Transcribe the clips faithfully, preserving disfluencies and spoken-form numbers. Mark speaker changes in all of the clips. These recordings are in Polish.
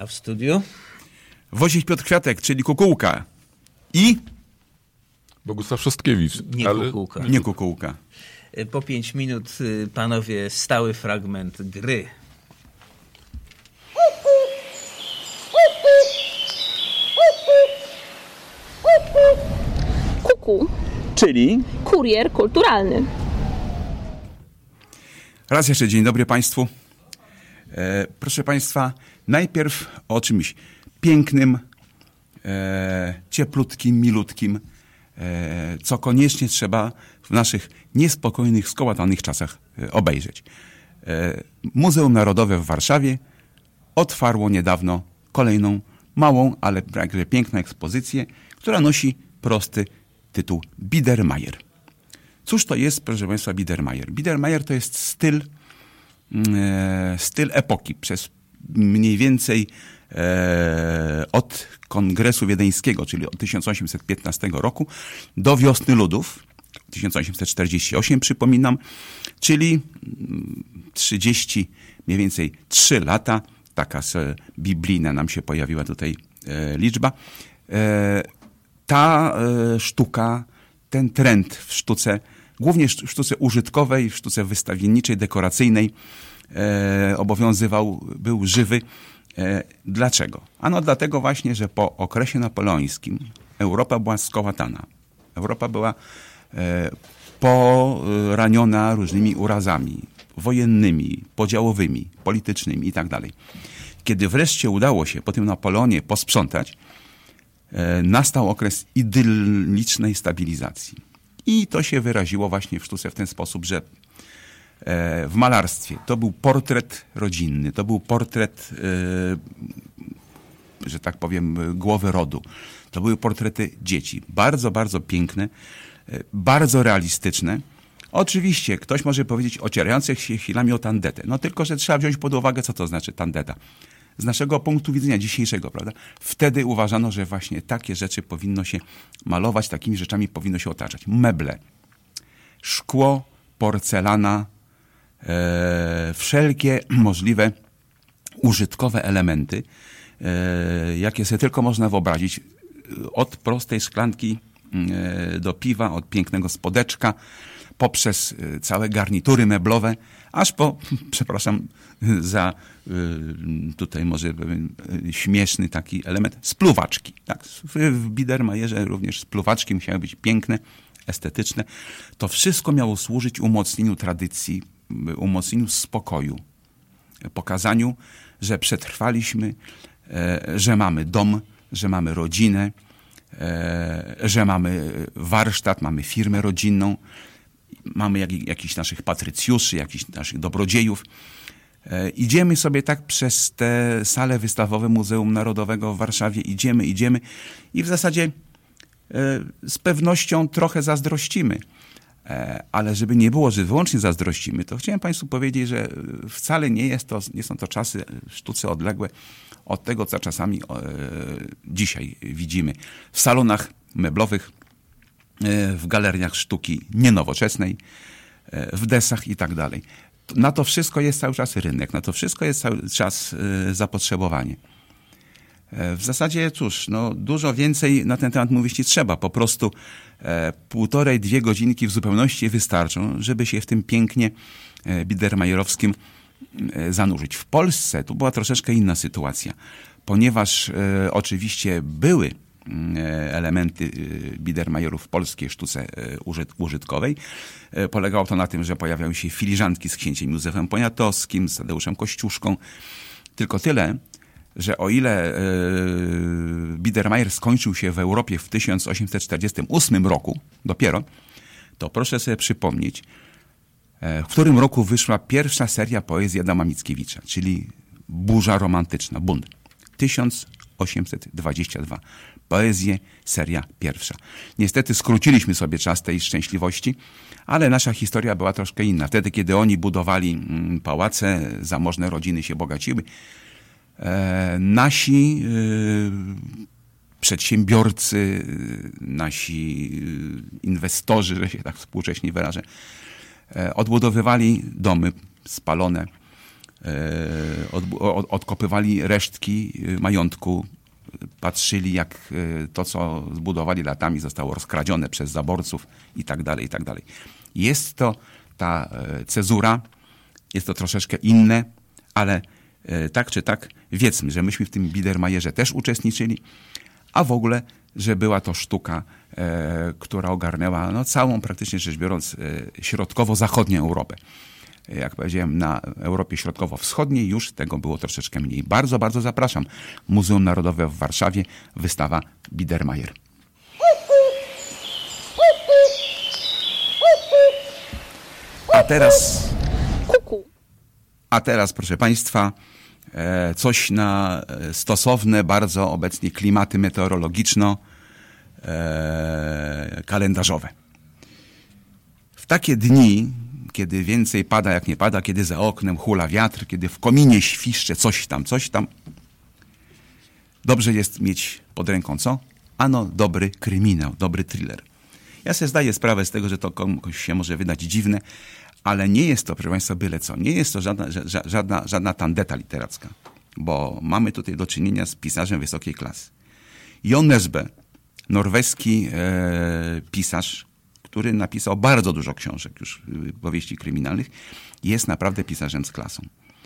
Speaker 1: A w studiu?
Speaker 2: Wozić Piotr Kwiatek, czyli Kukułka. I?
Speaker 3: Bogusław Szostkiewicz.
Speaker 1: Nie
Speaker 3: ale...
Speaker 1: Kukułka.
Speaker 2: Nie Kukułka.
Speaker 1: Po pięć minut, panowie, stały fragment gry.
Speaker 4: Kuku.
Speaker 2: Czyli?
Speaker 4: Kurier kulturalny.
Speaker 2: Raz jeszcze dzień dobry Państwu. E, proszę Państwa, najpierw o czymś pięknym, e, cieplutkim, milutkim, e, co koniecznie trzeba w naszych niespokojnych, skołatanych czasach e, obejrzeć. E, Muzeum Narodowe w Warszawie otwarło niedawno kolejną małą, ale jakże piękną ekspozycję, która nosi prosty tytuł Biedermeier. Cóż to jest, proszę Państwa, Biedermeier? Biedermeier to jest styl, e, styl epoki. Przez mniej więcej e, od Kongresu Wiedeńskiego, czyli od tysiąc osiemset piętnastego roku, do Wiosny Ludów, tysiąc osiemset czterdziesty ósmy, przypominam, czyli trzydzieści, mniej więcej trzy lata, taka biblijna nam się pojawiła tutaj e, liczba. E, ta e, sztuka, ten trend w sztuce, głównie w sztuce użytkowej, w sztuce wystawienniczej, dekoracyjnej e, obowiązywał, był żywy. E, dlaczego? Ano dlatego właśnie, że po okresie napoleońskim Europa była skołatana. Europa była e, poraniona różnymi urazami wojennymi, podziałowymi, politycznymi i tak dalej. Kiedy wreszcie udało się po tym Napoleonie posprzątać, e, nastał okres idyllicznej stabilizacji. I to się wyraziło właśnie w sztuce w ten sposób, że e, w malarstwie to był portret rodzinny, to był portret, e, że tak powiem, głowy rodu. To były portrety dzieci. Bardzo, bardzo piękne, e, bardzo realistyczne. Oczywiście ktoś może powiedzieć ocierających się chwilami o tandetę. No tylko, że trzeba wziąć pod uwagę, co to znaczy tandeta. Z naszego punktu widzenia dzisiejszego, prawda? Wtedy uważano, że właśnie takie rzeczy powinno się malować, takimi rzeczami powinno się otaczać. Meble, szkło, porcelana, e, wszelkie możliwe użytkowe elementy, e, jakie sobie tylko można wyobrazić. Od prostej szklanki e, do piwa, od pięknego spodeczka, poprzez całe garnitury meblowe, aż po, przepraszam za tutaj może śmieszny taki element, spluwaczki. Tak? W Biedermeierze również spluwaczki musiały być piękne, estetyczne. To wszystko miało służyć umocnieniu tradycji, umocnieniu spokoju, pokazaniu, że przetrwaliśmy, że mamy dom, że mamy rodzinę, że mamy warsztat, mamy firmę rodzinną, mamy jak, jakichś naszych patrycjuszy, jakichś naszych dobrodziejów. E, idziemy sobie tak przez te sale wystawowe Muzeum Narodowego w Warszawie, idziemy, idziemy i w zasadzie e, z pewnością trochę zazdrościmy. E, ale żeby nie było, że wyłącznie zazdrościmy, to chciałem Państwu powiedzieć, że wcale nie jest to, nie są to czasy sztuce odległe od tego, co czasami e, dzisiaj widzimy w salonach meblowych, w galeriach sztuki nienowoczesnej, w desach i tak dalej. Na to wszystko jest cały czas rynek, na to wszystko jest cały czas zapotrzebowanie. W zasadzie, cóż, no, dużo więcej na ten temat mówić nie trzeba. Po prostu e, półtorej, dwie godzinki w zupełności wystarczą, żeby się w tym pięknie e, biedermeierowskim e, zanurzyć. W Polsce tu była troszeczkę inna sytuacja, ponieważ e, oczywiście były elementy Biedermeierów w polskiej sztuce użytkowej. Polegało to na tym, że pojawiały się filiżanki z księciem Józefem Poniatowskim, z Tadeuszem Kościuszką. Tylko tyle, że o ile Biedermeier skończył się w Europie w tysiąc osiemset czterdziestym ósmym roku dopiero, to proszę sobie przypomnieć, w którym roku wyszła pierwsza seria poezji Adama Mickiewicza, czyli Burza romantyczna, bunt. tysiąc osiemset dwudziesty drugi. Poezję, seria pierwsza. Niestety skróciliśmy sobie czas tej szczęśliwości, ale nasza historia była troszkę inna. Wtedy, kiedy oni budowali pałace, zamożne rodziny się bogaciły, e, nasi e, przedsiębiorcy, nasi inwestorzy, że się tak współcześnie wyrażę, e, odbudowywali domy spalone, od, od, odkopywali resztki majątku, patrzyli jak to, co zbudowali latami, zostało rozkradzione przez zaborców i tak dalej, i tak dalej. Jest to ta cezura, jest to troszeczkę inne, ale tak czy tak wiedzmy, że myśmy w tym Biedermajerze też uczestniczyli, a w ogóle, że była to sztuka, e, która ogarnęła no, całą, praktycznie rzecz biorąc, e, środkowo-zachodnią Europę. Jak powiedziałem, na Europie Środkowo-Wschodniej już tego było troszeczkę mniej. Bardzo, bardzo zapraszam. Muzeum Narodowe w Warszawie, wystawa Biedermeier. A teraz, a teraz, proszę Państwa, coś na stosowne bardzo obecnie klimaty meteorologiczno-kalendarzowe. W takie dni, kiedy więcej pada jak nie pada, kiedy za oknem hula wiatr, kiedy w kominie świszcze coś tam, coś tam, dobrze jest mieć pod ręką co? Ano dobry kryminał, dobry thriller. Ja sobie zdaję sprawę z tego, że to komuś się może wydać dziwne, ale nie jest to, proszę Państwa, byle co. Nie jest to żadna, żadna, żadna tandeta literacka, bo mamy tutaj do czynienia z pisarzem wysokiej klasy. Jon Nesbø, norweski e, pisarz, który napisał bardzo dużo książek już, powieści kryminalnych, jest naprawdę pisarzem z klasą.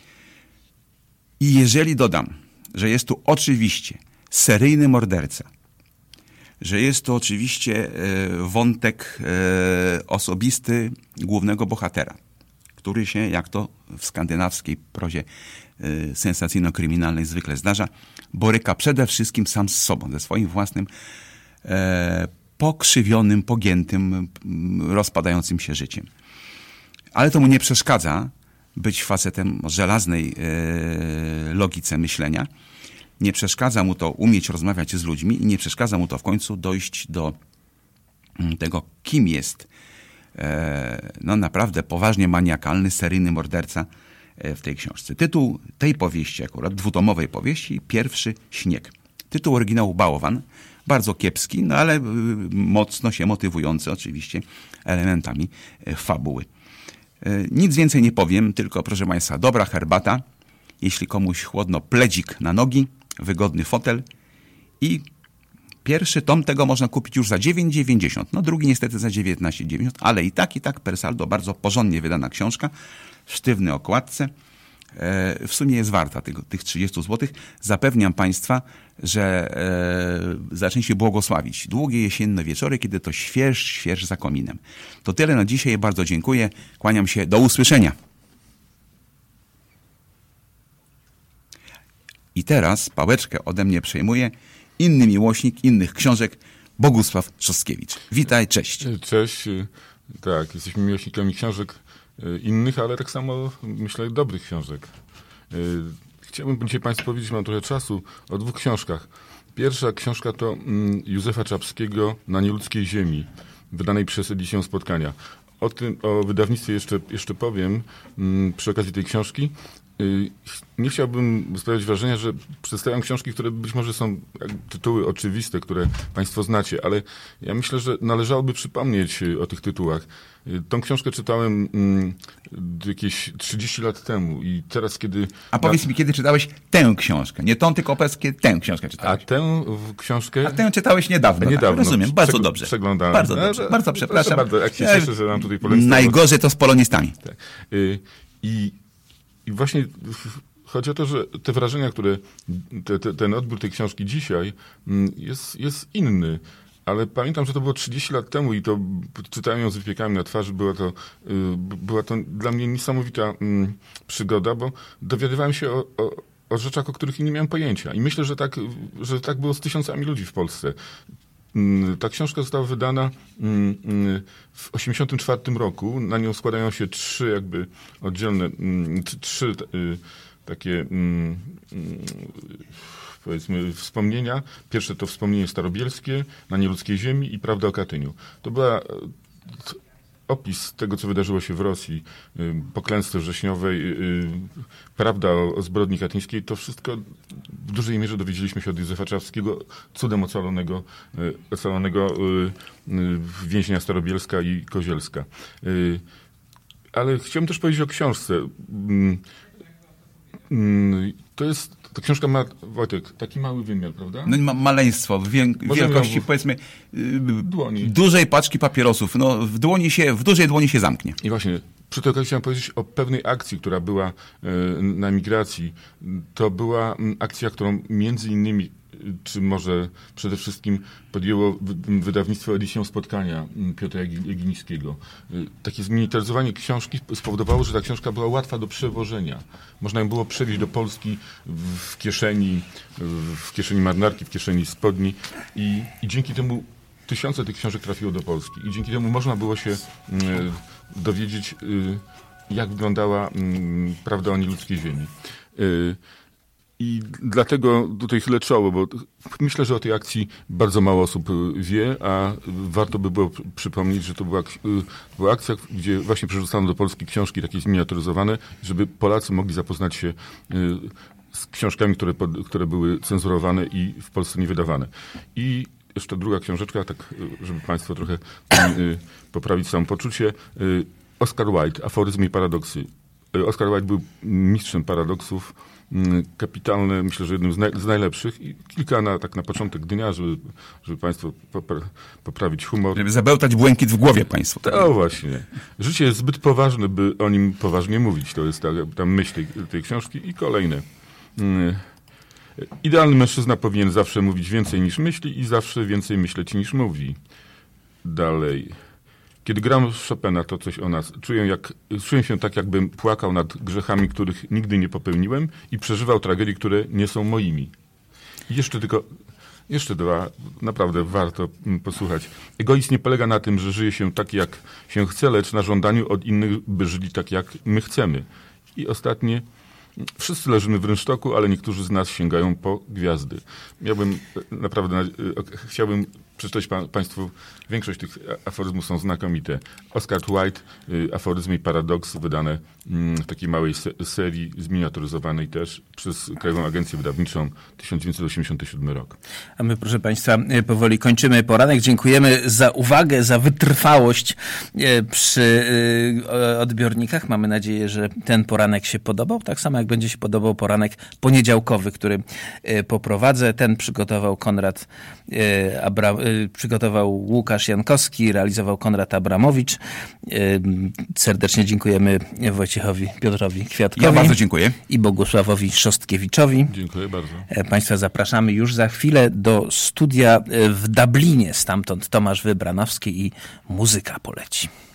Speaker 2: I jeżeli dodam, że jest tu oczywiście seryjny morderca, że jest to oczywiście wątek osobisty głównego bohatera, który się, jak to w skandynawskiej prozie sensacyjno-kryminalnej zwykle zdarza, boryka przede wszystkim sam z sobą, ze swoim własnym pokrzywionym, pogiętym, rozpadającym się życiem. Ale to mu nie przeszkadza być facetem o żelaznej logice myślenia. Nie przeszkadza mu to umieć rozmawiać z ludźmi i nie przeszkadza mu to w końcu dojść do tego, kim jest no naprawdę poważnie maniakalny, seryjny morderca w tej książce. Tytuł tej powieści, akurat dwutomowej powieści, Pierwszy śnieg. Tytuł oryginału Bałwan, bardzo kiepski, no ale mocno się motywujący oczywiście elementami fabuły. Nic więcej nie powiem, tylko proszę Państwa, dobra herbata, jeśli komuś chłodno, pledzik na nogi, wygodny fotel i pierwszy tom tego można kupić już za dziewięć dziewięćdziesiąt. No drugi niestety za dziewiętnaście dziewięćdziesiąt, ale i tak, i tak per saldo bardzo porządnie wydana książka, w sztywnej okładce. W sumie jest warta tych, tych trzydzieści złotych. Zapewniam Państwa, że e, zaczniecie błogosławić długie jesienne wieczory, kiedy to śwież, śwież za kominem. To tyle na dzisiaj. Bardzo dziękuję. Kłaniam się. Do usłyszenia. I teraz pałeczkę ode mnie przejmuje inny miłośnik innych książek, Bogusław Trzoskiewicz. Witaj, cześć.
Speaker 3: Cześć. Tak, jesteśmy miłośnikami książek innych, ale tak samo, myślę, dobrych książek. Chciałbym dzisiaj Państwu powiedzieć, mam trochę czasu, o dwóch książkach. Pierwsza książka to Józefa Czapskiego Na nieludzkiej ziemi, wydanej przez edycję Spotkania. O tym, o wydawnictwie jeszcze, jeszcze powiem przy okazji tej książki. Nie chciałbym sprawiać wrażenia, że przedstawiam książki, które być może są tytuły oczywiste, które Państwo znacie, ale ja myślę, że należałoby przypomnieć o tych tytułach. Tą książkę czytałem mm, jakieś trzydzieści lat temu i teraz, kiedy...
Speaker 2: A powiedz na... mi, kiedy czytałeś tę książkę? Nie tą, tylko opowiedz, kiedy tę książkę czytałeś.
Speaker 3: A tę książkę...
Speaker 2: A tę czytałeś niedawno.
Speaker 3: Niedawno.
Speaker 2: Tak, rozumiem, bardzo
Speaker 3: Przeg-
Speaker 2: dobrze.
Speaker 3: Przeglądałem.
Speaker 2: Bardzo dobrze, no, bardzo przepraszam.
Speaker 3: Bardzo, jak się cieszę, że nam tutaj polecam.
Speaker 2: Najgorzej to z polonistami.
Speaker 3: Tak. I, I właśnie chodzi o to, że te wrażenia, które... Te, te, ten odbiór tej książki dzisiaj jest, jest inny. Ale pamiętam, że to było trzydzieści lat temu i to czytałem ją z wypiekami na twarzy. Była to, była to dla mnie niesamowita przygoda, bo dowiadywałem się o, o, o rzeczach, o których nie miałem pojęcia. I myślę, że tak, że tak było z tysiącami ludzi w Polsce. Ta książka została wydana w osiemdziesiątym czwartym roku. Na nią składają się trzy jakby oddzielne, trzy takie... powiedzmy, wspomnienia. Pierwsze to wspomnienie starobielskie, Na nieludzkiej ziemi i Prawda o Katyniu. To była opis tego, co wydarzyło się w Rosji, po klęsce wrześniowej, prawda o, o zbrodni katyńskiej. To wszystko w dużej mierze dowiedzieliśmy się od Józefa Czapskiego, cudem ocalonego, ocalonego więźnia Starobielska i Kozielska. Ale chciałem też powiedzieć o książce. To jest, ta książka ma, Wojtek, taki mały wymiar, prawda?
Speaker 2: No, ma, maleństwo, wię, wielkości,
Speaker 3: ją...
Speaker 2: powiedzmy, yy,
Speaker 3: dłoni.
Speaker 2: Dużej paczki papierosów. No, w, dłoni się, w dużej dłoni się zamknie.
Speaker 3: I właśnie, przy tej okazji chciałem powiedzieć o pewnej akcji, która była y, na emigracji. To była y, akcja, którą między innymi, czy może przede wszystkim podjęło wydawnictwo Edycją Spotkania Piotra Jagińskiego. Takie zmilitaryzowanie książki spowodowało, że ta książka była łatwa do przewożenia. Można ją było przewieźć do Polski w kieszeni, w kieszeni marynarki, w kieszeni spodni i, i dzięki temu tysiące tych książek trafiło do Polski. I dzięki temu można było się y, dowiedzieć, y, jak wyglądała y, prawda o nieludzkiej ziemi. Y, I dlatego tutaj chylę czoło, bo myślę, że o tej akcji bardzo mało osób wie, a warto by było przypomnieć, że to była, była akcja, gdzie właśnie przerzucano do Polski książki takie zminiaturyzowane, żeby Polacy mogli zapoznać się z książkami, które, które były cenzurowane i w Polsce nie wydawane. I jeszcze druga książeczka, tak żeby Państwo trochę poprawić samopoczucie. Oscar Wilde, Aforyzmy i paradoksy. Oscar Wilde był mistrzem paradoksów. Kapitalny, myślę, że jednym z, naj, z najlepszych i kilka na, tak na początek dnia, żeby, żeby Państwo popra, poprawić humor.
Speaker 2: Żeby zabełtać błękit w głowie Państwu. Tak?
Speaker 3: O właśnie. Życie jest zbyt poważne, by o nim poważnie mówić. To jest ta, ta myśl tej, tej książki. I kolejne. Idealny mężczyzna powinien zawsze mówić więcej niż myśli i zawsze więcej myśleć niż mówi. Dalej. Kiedy gram Chopina, to coś o nas. Czuję, jak, czuję się tak, jakbym płakał nad grzechami, których nigdy nie popełniłem i przeżywał tragedie, które nie są moimi. I jeszcze tylko, jeszcze dwa, naprawdę warto posłuchać. Egoizm nie polega na tym, że żyje się tak, jak się chce, lecz na żądaniu od innych, by żyli tak, jak my chcemy. I ostatnie. Wszyscy leżymy w rynsztoku, ale niektórzy z nas sięgają po gwiazdy. Miałbym naprawdę, chciałbym przeczytać pa, Państwu, większość tych aforyzmów są znakomite. Oscar Wilde, Aforyzmy i paradoksy, wydane w takiej małej se, serii, zminiaturyzowanej też przez Krajową Agencję Wydawniczą, tysiąc dziewięćset osiemdziesiąty siódmy rok.
Speaker 1: A my, proszę Państwa, powoli kończymy poranek. Dziękujemy za uwagę, za wytrwałość przy odbiornikach. Mamy nadzieję, że ten poranek się podobał. Tak samo jak będzie się podobał poranek poniedziałkowy, który poprowadzę. Ten przygotował Konrad Abra... przygotował Łukasz Jankowski, realizował Konrad Abramowicz. Serdecznie dziękujemy Wojciechowi Piotrowi Kwiatkowi.
Speaker 2: Ja bardzo dziękuję.
Speaker 1: I Bogusławowi Szostkiewiczowi.
Speaker 3: Dziękuję bardzo.
Speaker 1: Państwa zapraszamy już za chwilę do studia w Dublinie. Stamtąd Tomasz Wybranowski i muzyka poleci.